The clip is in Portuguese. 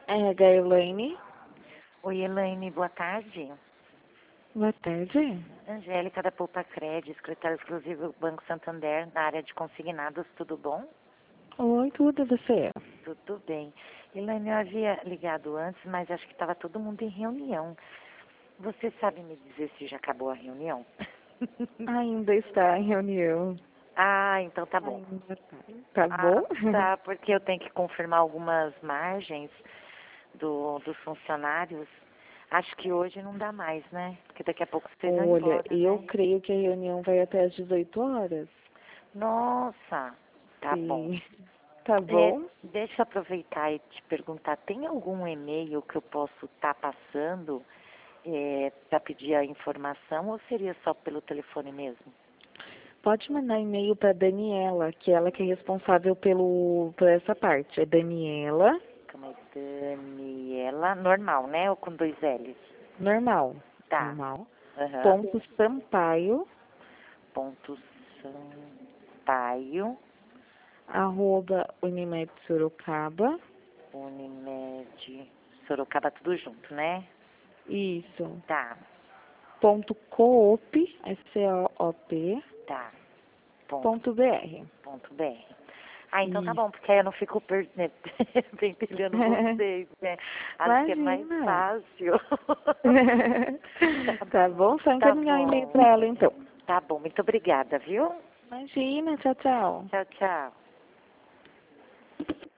RH Elaine. Oi, Elaine, boa tarde. Boa tarde. Angélica da Poupa Cred, escritório exclusivo do Banco Santander, na área de consignados, tudo bom? Oi, tudo e você? Tudo bem. Elaine, eu havia ligado antes, mas acho que estava todo mundo em reunião. Você sabe me dizer se já acabou a reunião? Ainda está em reunião. Ah, então tá bom. Ainda tá. Tá Ah, bom? tá, porque eu tenho que confirmar algumas margens dos funcionários. Acho que hoje não dá mais, né? Porque daqui a pouco vocês vão Olha, embora, eu né? creio que a reunião vai até às 18 horas. Nossa, tá bom. Sim. Tá bom? Deixa eu aproveitar e te perguntar, tem algum e-mail que eu posso estar passando para pedir a informação ou seria só pelo telefone mesmo? Pode mandar e-mail para Daniela, que ela que é responsável por essa parte. É Daniela, Calma aí, Daniela, normal, né? Ou com dois L's? normal. Tá. Normal. Aham. Ponto Sampaio, Ponto Sampaio, @Unimed Sorocaba. Unimed, Sorocaba, tudo junto, né? Isso. Tá, .coop, COOP, tá. Ponto, .br. ponto BR. Ah, então tá Isso. bom, porque aí eu não fico pentelhando vocês, né? Acho que é mais Imagina. fácil. Tá, Tá bom? Só tá encaminhar o e-mail bom. para ela, então. Tá bom, muito obrigada, viu? Imagina, tchau, tchau. Tchau, tchau.